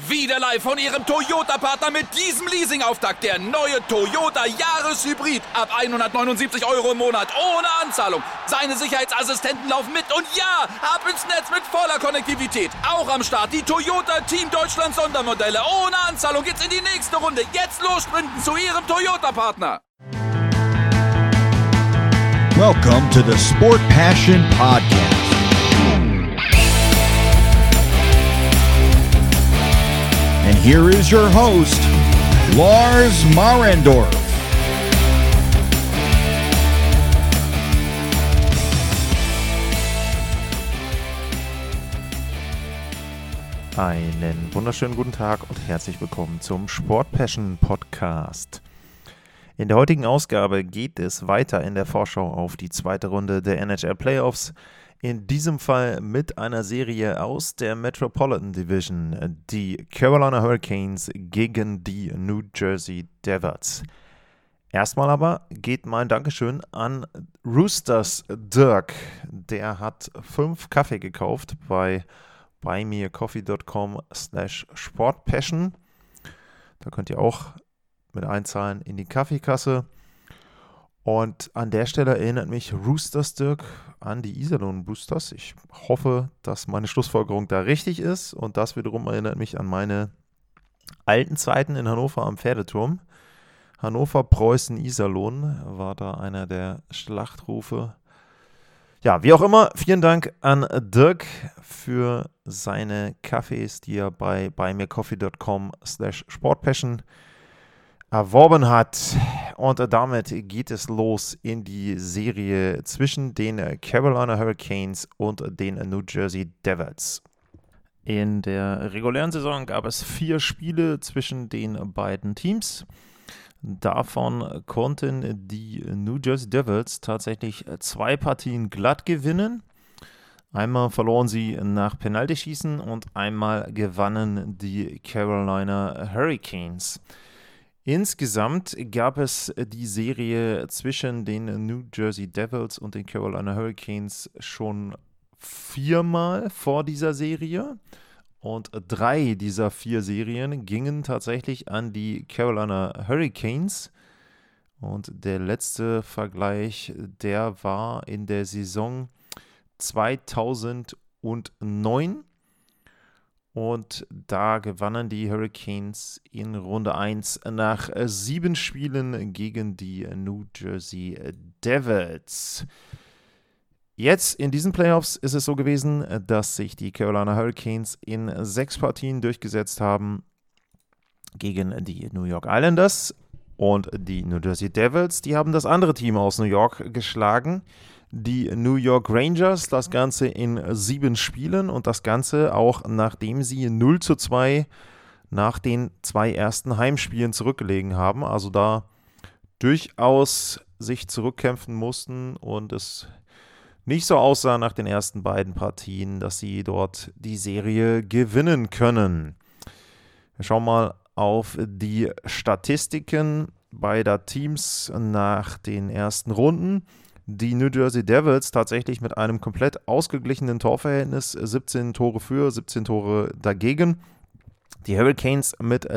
Wieder live von Ihrem Toyota-Partner mit diesem Leasing-Auftakt. Der neue Toyota Jahreshybrid. Ab 179 € im Monat. Ohne Anzahlung. Seine Sicherheitsassistenten laufen mit. Und ja, ab ins Netz mit voller Konnektivität. Auch am Start die Toyota Team Deutschland Sondermodelle. Ohne Anzahlung geht's in die nächste Runde. Jetzt los sprinten zu Ihrem Toyota-Partner. Welcome to the Sport Passion Podcast. And here is your host, Lars Marendorf. Einen wunderschönen guten Tag und herzlich willkommen zum Sport Passion Podcast. In der heutigen Ausgabe geht es weiter in der Vorschau auf die zweite Runde der NHL Playoffs. In diesem Fall mit einer Serie aus der Metropolitan Division, die Carolina Hurricanes gegen die New Jersey Devils. Erstmal aber geht mein Dankeschön an Roosters Dirk. Der hat 5 Kaffee gekauft bei buymeacoffee.com/sportpassion. Da könnt ihr auch mit einzahlen in die Kaffeekasse. Und an der Stelle erinnert mich Roosters Dirk an die Iserlohn Roosters. Ich hoffe, dass meine Schlussfolgerung da richtig ist. Und das wiederum erinnert mich an meine alten Zeiten in Hannover am Pferdeturm. Hannover, Preußen, Iserlohn war da einer der Schlachtrufe. Ja, wie auch immer, vielen Dank an Dirk für seine Kaffees, die er bei buymeacoffee.com/sportpassion erworben hat. Und damit geht es los in die Serie zwischen den Carolina Hurricanes und den New Jersey Devils. In der regulären Saison gab es 4 Spiele zwischen den beiden Teams. Davon konnten die New Jersey Devils tatsächlich 2 Partien glatt gewinnen. Einmal verloren sie nach Penaltyschießen und einmal gewannen die Carolina Hurricanes. Insgesamt gab es die Serie zwischen den New Jersey Devils und den Carolina Hurricanes schon 4-mal vor dieser Serie. Und 3 dieser 4 Serien gingen tatsächlich an die Carolina Hurricanes. Und der letzte Vergleich, der war in der Saison 2009. Und da gewannen die Hurricanes in Runde 1 nach 7 Spielen gegen die New Jersey Devils. Jetzt in diesen Playoffs ist es so gewesen, dass sich die Carolina Hurricanes in 6 Partien durchgesetzt haben gegen die New York Islanders. Und die New Jersey Devils, die haben das andere Team aus New York geschlagen. Die New York Rangers, das Ganze in 7 Spielen und das Ganze auch nachdem sie 0-2 nach den 2 ersten Heimspielen zurückgelegen haben. Also da durchaus sich zurückkämpfen mussten und es nicht so aussah nach den ersten beiden Partien, dass sie dort die Serie gewinnen können. Wir schauen mal auf die Statistiken beider Teams nach den ersten Runden. Die New Jersey Devils tatsächlich mit einem komplett ausgeglichenen Torverhältnis, 17 Tore für, 17 Tore dagegen. Die Hurricanes mit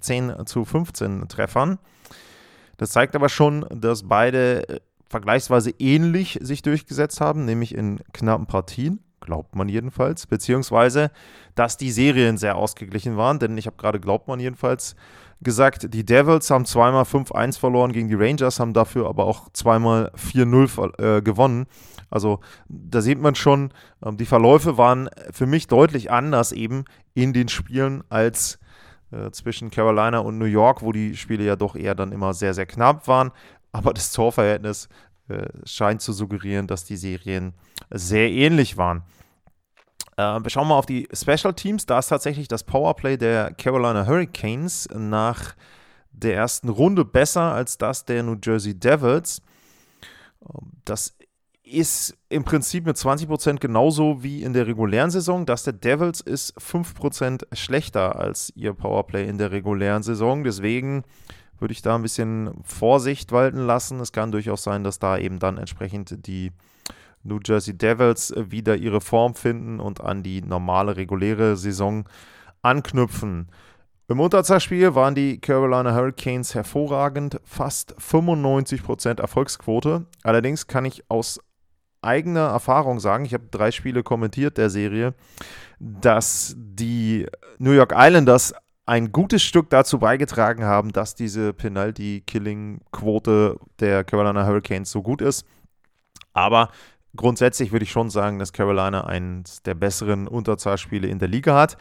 16-15 Treffern. Das zeigt aber schon, dass beide vergleichsweise ähnlich sich durchgesetzt haben, nämlich in knappen Partien, glaubt man jedenfalls, beziehungsweise, dass die Serien sehr ausgeglichen waren, denn ich habe gerade glaubt man jedenfalls gesagt, die Devils haben zweimal 5-1 verloren gegen die Rangers, haben dafür aber auch zweimal 4-0 gewonnen. Also da sieht man schon, die Verläufe waren für mich deutlich anders eben in den Spielen als zwischen Carolina und New York, wo die Spiele ja doch eher dann immer sehr, sehr knapp waren. Aber das Torverhältnis scheint zu suggerieren, dass die Serien sehr ähnlich waren. Wir schauen mal auf die Special Teams. Da ist tatsächlich das Powerplay der Carolina Hurricanes nach der ersten Runde besser als das der New Jersey Devils. Das ist im Prinzip mit 20% genauso wie in der regulären Saison. Das der Devils ist 5% schlechter als ihr Powerplay in der regulären Saison. Deswegen würde ich da ein bisschen Vorsicht walten lassen. Es kann durchaus sein, dass da eben dann entsprechend die New Jersey Devils wieder ihre Form finden und an die normale, reguläre Saison anknüpfen. Im Unterzahlspiel waren die Carolina Hurricanes hervorragend, fast 95% Erfolgsquote. Allerdings kann ich aus eigener Erfahrung sagen, ich habe 3 Spiele kommentiert der Serie, dass die New York Islanders ein gutes Stück dazu beigetragen haben, dass diese Penalty-Killing-Quote der Carolina Hurricanes so gut ist. Aber grundsätzlich würde ich schon sagen, dass Carolina eines der besseren Unterzahlspiele in der Liga hat.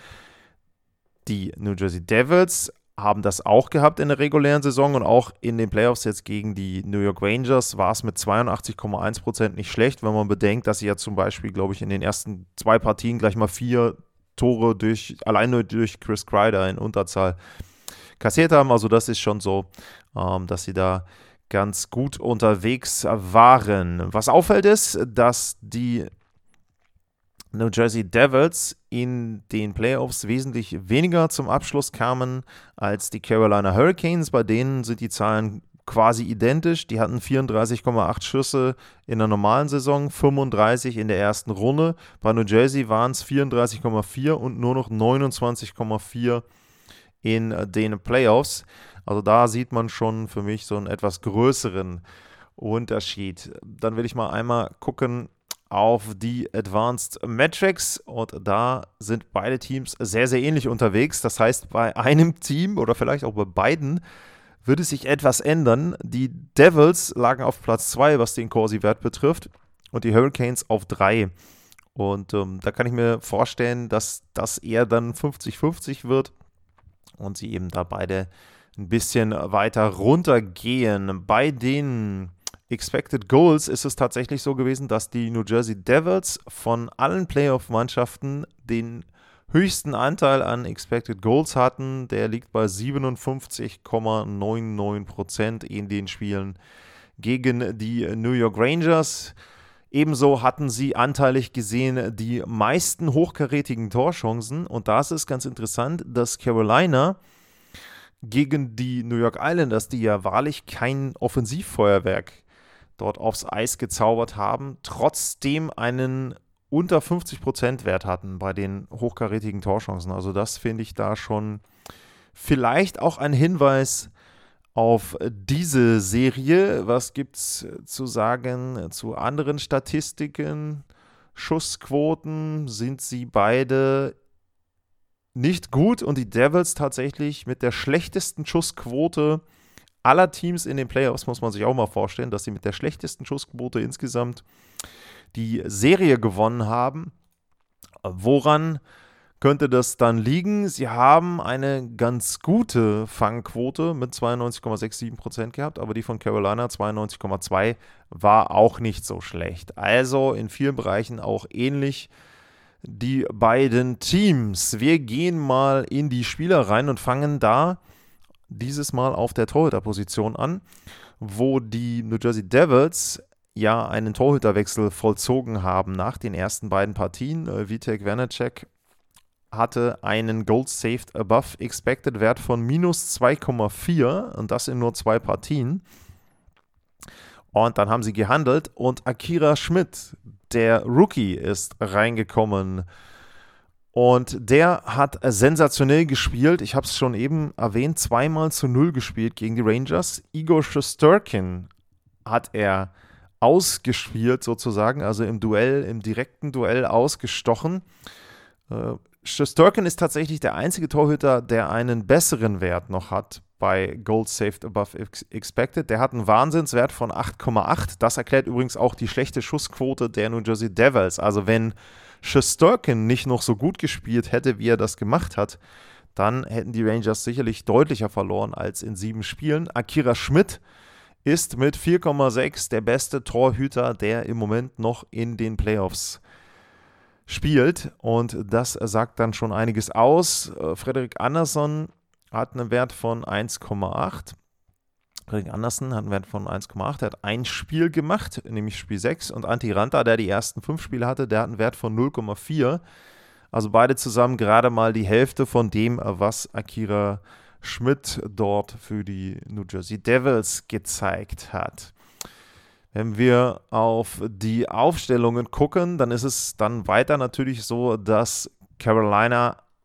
Die New Jersey Devils haben das auch gehabt in der regulären Saison und auch in den Playoffs jetzt gegen die New York Rangers war es mit 82,1% nicht schlecht, wenn man bedenkt, dass sie ja zum Beispiel, glaube ich, in den ersten 2 Partien gleich mal 4 Tore allein nur durch Chris Kreider in Unterzahl kassiert haben. Also das ist schon so, dass sie da ganz gut unterwegs waren. Was auffällt ist, dass die New Jersey Devils in den Playoffs wesentlich weniger zum Abschluss kamen als die Carolina Hurricanes. Bei denen sind die Zahlen quasi identisch. Die hatten 34,8 Schüsse in der normalen Saison, 35 in der ersten Runde. Bei New Jersey waren es 34,4 und nur noch 29,4 in den Playoffs. Also da sieht man schon für mich so einen etwas größeren Unterschied. Dann will ich mal einmal gucken auf die Advanced Metrics und da sind beide Teams sehr, sehr ähnlich unterwegs. Das heißt, bei einem Team oder vielleicht auch bei beiden würde sich etwas ändern. Die Devils lagen auf Platz 2, was den Corsi-Wert betrifft, und die Hurricanes auf 3. Und da kann ich mir vorstellen, dass das eher dann 50-50 wird und sie eben da beide ein bisschen weiter runtergehen. Bei den Expected Goals ist es tatsächlich so gewesen, dass die New Jersey Devils von allen Playoff-Mannschaften den höchsten Anteil an Expected Goals hatten. Der liegt bei 57,99% in den Spielen gegen die New York Rangers. Ebenso hatten sie anteilig gesehen die meisten hochkarätigen Torchancen. Und da ist es ganz interessant, dass Carolina gegen die New York Islanders, die ja wahrlich kein Offensivfeuerwerk dort aufs Eis gezaubert haben, trotzdem einen unter 50% Wert hatten bei den hochkarätigen Torchancen. Also das finde ich da schon vielleicht auch ein Hinweis auf diese Serie. Was gibt es zu sagen zu anderen Statistiken? Schussquoten, sind sie beide nicht gut und die Devils tatsächlich mit der schlechtesten Schussquote aller Teams in den Playoffs, muss man sich auch mal vorstellen, dass sie mit der schlechtesten Schussquote insgesamt die Serie gewonnen haben. Woran könnte das dann liegen? Sie haben eine ganz gute Fangquote mit 92,67% gehabt, aber die von Carolina 92,2% war auch nicht so schlecht. Also in vielen Bereichen auch ähnlich die beiden Teams. Wir gehen mal in die Spieler rein und fangen da dieses Mal auf der Torhüterposition an, wo die New Jersey Devils ja einen Torhüterwechsel vollzogen haben nach den ersten beiden Partien. Vitek Vanacek hatte einen Goals Saved Above Expected Wert von minus 2,4 und das in nur 2 Partien. Und dann haben sie gehandelt und Akira Schmidt, der Rookie, ist reingekommen. Und der hat sensationell gespielt. Ich habe es schon eben erwähnt, 2-0 gespielt gegen die Rangers. Igor Shesterkin hat er ausgespielt sozusagen, also im direkten Duell ausgestochen. Shesterkin ist tatsächlich der einzige Torhüter, der einen besseren Wert noch hat bei Goals Saved Above Expected. Der hat einen Wahnsinnswert von 8,8. Das erklärt übrigens auch die schlechte Schussquote der New Jersey Devils. Also wenn Shesterkin nicht noch so gut gespielt hätte, wie er das gemacht hat, dann hätten die Rangers sicherlich deutlicher verloren als in 7 Spielen. Akira Schmidt ist mit 4,6 der beste Torhüter, der im Moment noch in den Playoffs spielt. Und das sagt dann schon einiges aus. Frederik Andersen hat einen Wert von 1,8. Frederik Andersen hat einen Wert von 1,8. Er hat ein Spiel gemacht, nämlich Spiel 6. Und Antti Ranta, der die ersten 5 Spiele hatte, der hat einen Wert von 0,4. Also beide zusammen gerade mal die Hälfte von dem, was Akira Schmidt dort für die New Jersey Devils gezeigt hat. Wenn wir auf die Aufstellungen gucken, dann ist es dann weiter natürlich so, dass Carolina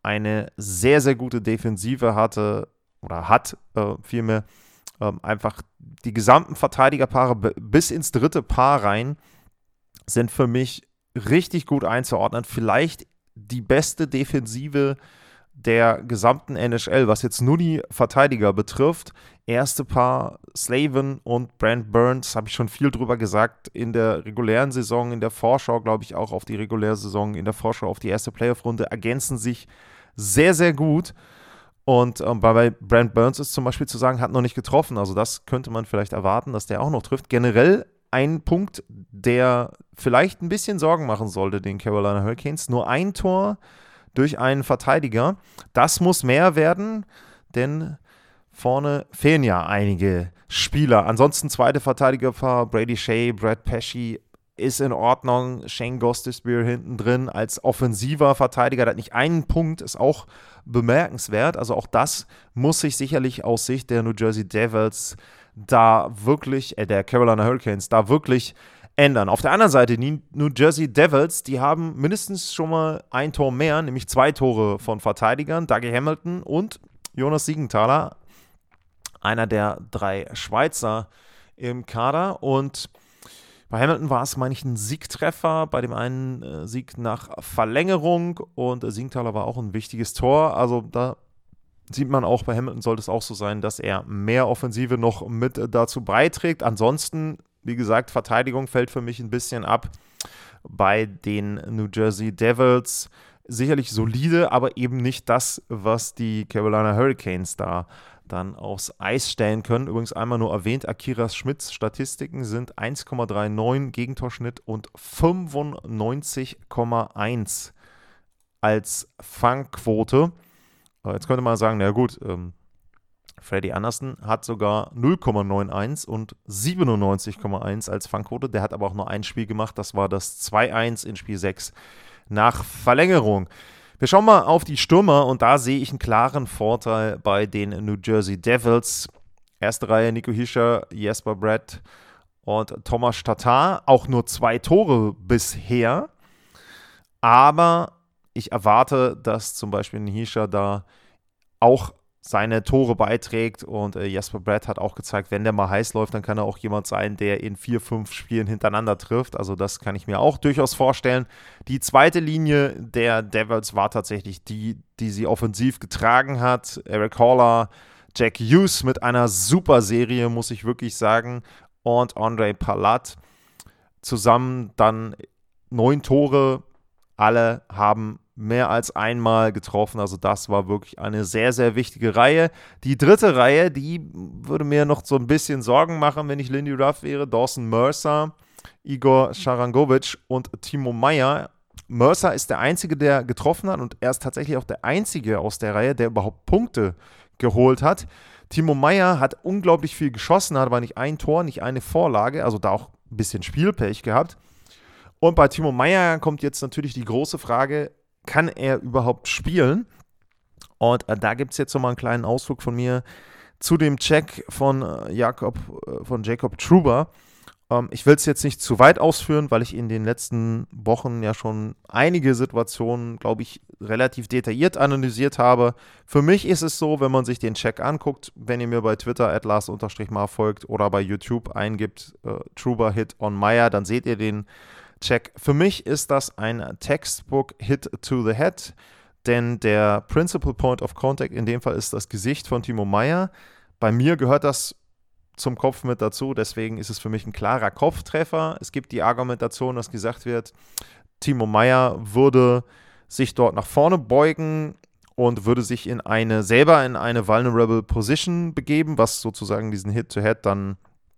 eine sehr, sehr gute Defensive hat vielmehr einfach die gesamten Verteidigerpaare bis ins dritte Paar rein sind für mich richtig gut einzuordnen. Vielleicht die beste Defensive der gesamten NHL, was jetzt nur die Verteidiger betrifft. Erste Paar Slavin und Brent Burns, habe ich schon viel drüber gesagt, in der regulären Saison, in der Vorschau, glaube ich, auch auf die reguläre Saison, in der Vorschau auf die erste Playoff-Runde, ergänzen sich sehr, sehr gut. Und bei Brent Burns ist zum Beispiel zu sagen, hat noch nicht getroffen, also das könnte man vielleicht erwarten, dass der auch noch trifft. Generell ein Punkt, der vielleicht ein bisschen Sorgen machen sollte, den Carolina Hurricanes, nur ein Tor durch einen Verteidiger. Das muss mehr werden, denn vorne fehlen ja einige Spieler. Ansonsten zweite Verteidigerpaar, Brady Shea, Brad Pesce ist in Ordnung. Shane Gostisbehere hinten drin als offensiver Verteidiger, der hat nicht einen Punkt, ist auch bemerkenswert. Also auch das muss sich sicherlich aus Sicht der New Jersey Devils der Carolina Hurricanes da wirklich ändern. Auf der anderen Seite, die New Jersey Devils, die haben mindestens schon mal ein Tor mehr, nämlich 2 Tore von Verteidigern, Dougie Hamilton und Jonas Siegenthaler, einer der 3 Schweizer im Kader. Und bei Hamilton war es, meine ich, ein Siegtreffer, bei dem einen Sieg nach Verlängerung, und Siegenthaler war auch ein wichtiges Tor. Also da sieht man auch, bei Hamilton sollte es auch so sein, dass er mehr Offensive noch mit dazu beiträgt. Ansonsten, wie gesagt, Verteidigung fällt für mich ein bisschen ab bei den New Jersey Devils. Sicherlich solide, aber eben nicht das, was die Carolina Hurricanes da dann aufs Eis stellen können. Übrigens einmal nur erwähnt, Akira Schmidts Statistiken sind 1,39 Gegentorschnitt und 95,1 als Fangquote. Jetzt könnte man sagen, na gut, Freddie Anderson hat sogar 0,91 und 97,1 als Fangquote. Der hat aber auch nur ein Spiel gemacht, das war das 2-1 in Spiel 6 nach Verlängerung. Wir schauen mal auf die Stürmer und da sehe ich einen klaren Vorteil bei den New Jersey Devils. Erste Reihe Nico Hischier, Jesper Bratt und Thomas Tatar. Auch nur 2 Tore bisher, aber ich erwarte, dass zum Beispiel ein Hischier da auch seine Tore beiträgt, und Jesper Bratt hat auch gezeigt, wenn der mal heiß läuft, dann kann er auch jemand sein, der in 4-5 Spielen hintereinander trifft. Also das kann ich mir auch durchaus vorstellen. Die zweite Linie der Devils war tatsächlich die sie offensiv getragen hat. Eric Haller, Jack Hughes mit einer super Serie, muss ich wirklich sagen, und Ondrej Palat. Zusammen dann 9 Tore. Alle haben mehr als einmal getroffen, also das war wirklich eine sehr, sehr wichtige Reihe. Die dritte Reihe, die würde mir noch so ein bisschen Sorgen machen, wenn ich Lindy Ruff wäre. Dawson Mercer, Igor Sharangovich und Timo Meier. Mercer ist der Einzige, der getroffen hat, und er ist tatsächlich auch der Einzige aus der Reihe, der überhaupt Punkte geholt hat. Timo Meier hat unglaublich viel geschossen, hat aber nicht ein Tor, nicht eine Vorlage, also da auch ein bisschen Spielpech gehabt. Und bei Timo Meier kommt jetzt natürlich die große Frage, kann er überhaupt spielen? Und da gibt es jetzt nochmal einen kleinen Ausflug von mir zu dem Check von Jacob Trouba. Ich will es jetzt nicht zu weit ausführen, weil ich in den letzten Wochen ja schon einige Situationen, glaube ich, relativ detailliert analysiert habe. Für mich ist es so, wenn man sich den Check anguckt, wenn ihr mir bei Twitter @Lars_Mar folgt oder bei YouTube eingibt, Trouba Hit on Meier, dann seht ihr den Check. Für mich ist das ein Textbook Hit to the Head, denn der Principal Point of Contact in dem Fall ist das Gesicht von Timo Meier. Bei mir gehört das zum Kopf mit dazu, deswegen ist es für mich ein klarer Kopftreffer. Es gibt die Argumentation, dass gesagt wird, Timo Meier würde sich dort nach vorne beugen und würde sich selber in eine vulnerable Position begeben, was sozusagen diesen Hit-to-Head dann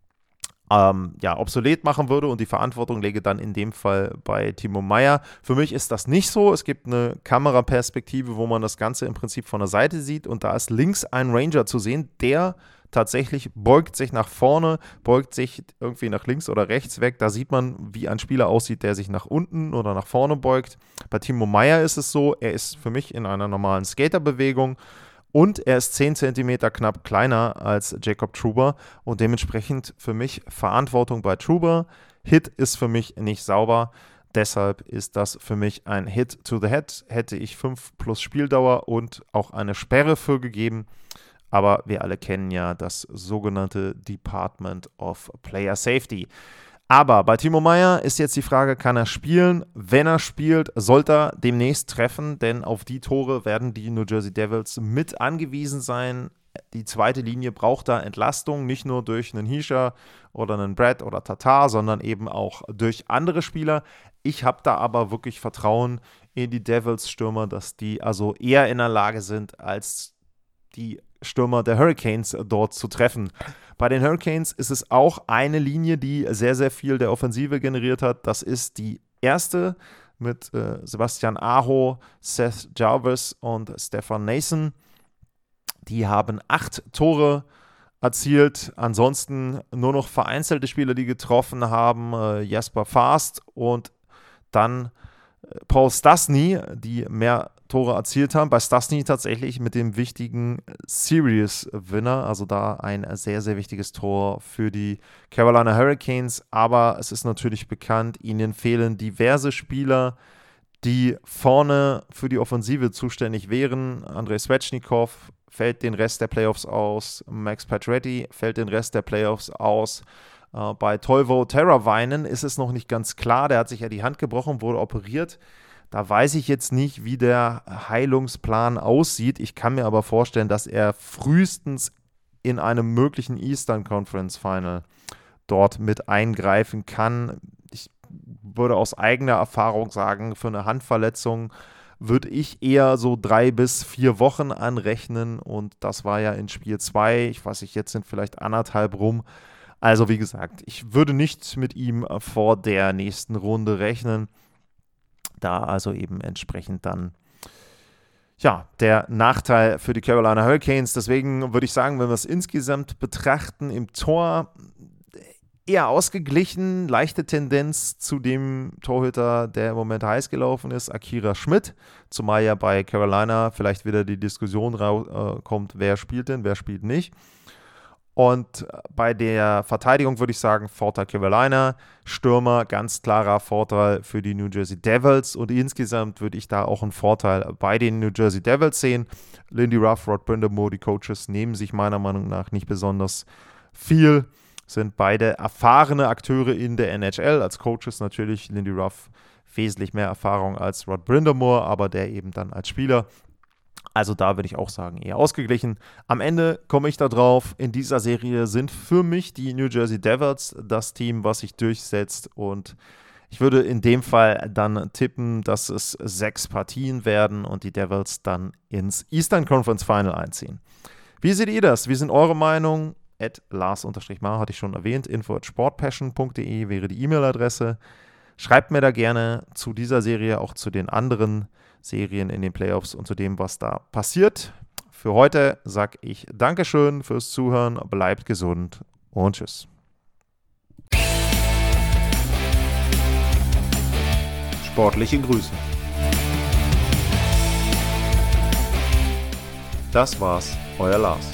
obsolet machen würde, und die Verantwortung läge dann in dem Fall bei Timo Meier. Für mich ist das nicht so. Es gibt eine Kameraperspektive, wo man das Ganze im Prinzip von der Seite sieht, und da ist links ein Ranger zu sehen, der tatsächlich beugt sich nach vorne, beugt sich irgendwie nach links oder rechts weg. Da sieht man, wie ein Spieler aussieht, der sich nach unten oder nach vorne beugt. Bei Timo Meier ist es so, er ist für mich in einer normalen Skaterbewegung, und er ist 10 cm knapp kleiner als Jacob Trouba, und dementsprechend für mich Verantwortung bei Trouba. Hit ist für mich nicht sauber. deshalb ist das für mich ein Hit to the Head. Hätte ich 5+ Spieldauer und auch eine Sperre für gegeben. Aber wir alle kennen ja das sogenannte Department of Player Safety. Aber bei Timo Meier ist jetzt die Frage, kann er spielen? Wenn er spielt, sollte er demnächst treffen, denn auf die Tore werden die New Jersey Devils mit angewiesen sein. Die zweite Linie braucht da Entlastung, nicht nur durch einen Hischier oder einen Brad oder Tatar, sondern eben auch durch andere Spieler. Ich habe da aber wirklich Vertrauen in die Devils-Stürmer, dass die also eher in der Lage sind, als die Stürmer der Hurricanes dort zu treffen. Bei den Hurricanes ist es auch eine Linie, die sehr, sehr viel der Offensive generiert hat. Das ist die erste mit Sebastian Aho, Seth Jarvis und Stefan Nason. Die haben 8 Tore erzielt. Ansonsten nur noch vereinzelte Spieler, die getroffen haben. Jesper Fast und dann Paul Stastny, die mehr Tore erzielt haben. Bei Stastny tatsächlich mit dem wichtigen Series-Winner, also da ein sehr, sehr wichtiges Tor für die Carolina Hurricanes. Aber es ist natürlich bekannt, ihnen fehlen diverse Spieler, die vorne für die Offensive zuständig wären. Andrei Svechnikov fällt den Rest der Playoffs aus. Max Pacioretty fällt den Rest der Playoffs aus. Bei Teuvo Teravainen ist es noch nicht ganz klar. Der hat sich ja die Hand gebrochen, wurde operiert. Da weiß ich jetzt nicht, wie der Heilungsplan aussieht. Ich kann mir aber vorstellen, dass er frühestens in einem möglichen Eastern Conference Final dort mit eingreifen kann. Ich würde aus eigener Erfahrung sagen, für eine Handverletzung würde ich eher so 3 bis 4 Wochen anrechnen. Und das war ja in Spiel 2. Ich weiß nicht, jetzt sind vielleicht 1,5 rum. Also wie gesagt, ich würde nicht mit ihm vor der nächsten Runde rechnen. Da also eben entsprechend dann ja, der Nachteil für die Carolina Hurricanes. Deswegen würde ich sagen, wenn wir es insgesamt betrachten, im Tor eher ausgeglichen, leichte Tendenz zu dem Torhüter, der im Moment heiß gelaufen ist, Akira Schmidt, zumal ja bei Carolina vielleicht wieder die Diskussion kommt, wer spielt denn, wer spielt nicht. Und bei der Verteidigung würde ich sagen, Vorteil Carolina, Stürmer, ganz klarer Vorteil für die New Jersey Devils. Und insgesamt würde ich da auch einen Vorteil bei den New Jersey Devils sehen. Lindy Ruff, Rod Brind'Amour, die Coaches nehmen sich meiner Meinung nach nicht besonders viel. Sind beide erfahrene Akteure in der NHL. Als Coaches natürlich Lindy Ruff wesentlich mehr Erfahrung als Rod Brind'Amour, aber der eben dann als Spieler. Also da würde ich auch sagen, eher ausgeglichen. Am Ende komme ich da drauf, in dieser Serie sind für mich die New Jersey Devils das Team, was sich durchsetzt. Und ich würde in dem Fall dann tippen, dass es 6 Partien werden und die Devils dann ins Eastern Conference Final einziehen. Wie seht ihr das? Wie sind eure Meinung? @Lars_Mar hatte ich schon erwähnt. info@sportpassion.de wäre die E-Mail-Adresse. Schreibt mir da gerne zu dieser Serie, auch zu den anderen Serien in den Playoffs und zu dem, was da passiert. Für heute sage ich Dankeschön fürs Zuhören, bleibt gesund und tschüss. Sportliche Grüße. Das war's, euer Lars.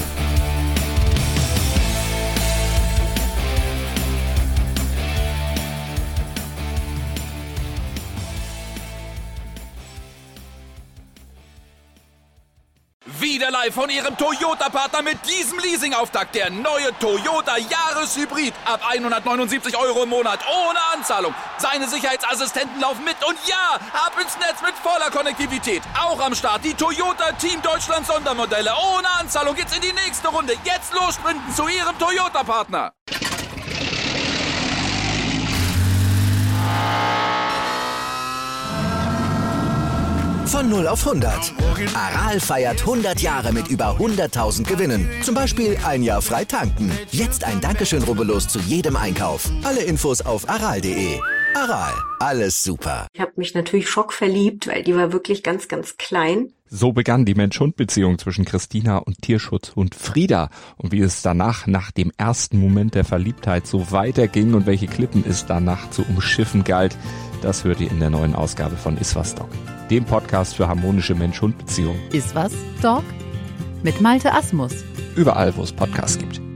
Wieder live von Ihrem Toyota-Partner mit diesem Leasing-Auftakt. Der neue Toyota Jahreshybrid. Ab 179 € im Monat. Ohne Anzahlung. Seine Sicherheitsassistenten laufen mit. Und ja, ab ins Netz mit voller Konnektivität. Auch am Start die Toyota Team Deutschland Sondermodelle. Ohne Anzahlung geht's in die nächste Runde. Jetzt los sprinten zu Ihrem Toyota-Partner. Von 0 auf 100. Aral feiert 100 Jahre mit über 100.000 Gewinnen. Zum Beispiel ein Jahr frei tanken. Jetzt ein Dankeschön, rubbellos zu jedem Einkauf. Alle Infos auf aral.de. Aral, alles super. Ich habe mich natürlich schockverliebt, weil die war wirklich ganz, ganz klein. So begann die Mensch-Hund-Beziehung zwischen Christina und Tierschutzhund Frieda. Und wie es danach, nach dem ersten Moment der Verliebtheit, so weiterging und welche Klippen es danach zu umschiffen galt, das hört ihr in der neuen Ausgabe von Iswas Dog, dem Podcast für harmonische Mensch-Hund-Beziehungen. Iswas Dog? Mit Malte Asmus. Überall, wo es Podcasts gibt.